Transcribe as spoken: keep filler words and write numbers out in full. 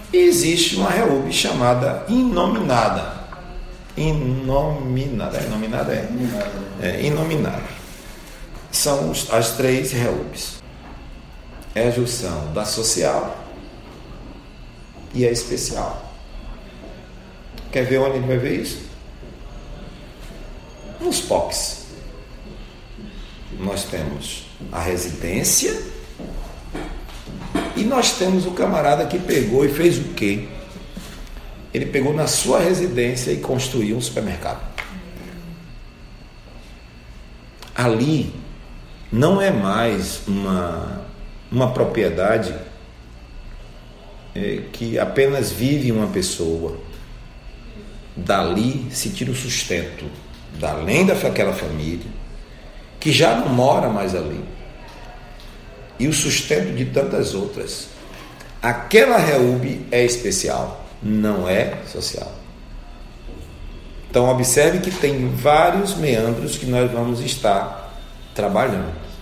E existe uma reúbe chamada inominada. Inominada. É inominada? É. É inominada. São os, as três reúbes. É a junção da social e a especial. Quer ver onde a gente vai ver isso? Nos P O Cs. Nós temos a residência e nós temos o camarada que pegou e fez o quê? Ele pegou na sua residência e construiu um supermercado. Ali não é mais uma, uma propriedade é, que apenas vive uma pessoa. Dali se tira o sustento, além daquela família, que já não mora mais ali, e o sustento de tantas outras. Aquela reúbe é especial, não é social. Então observe que tem vários meandros que nós vamos estar trabalhando.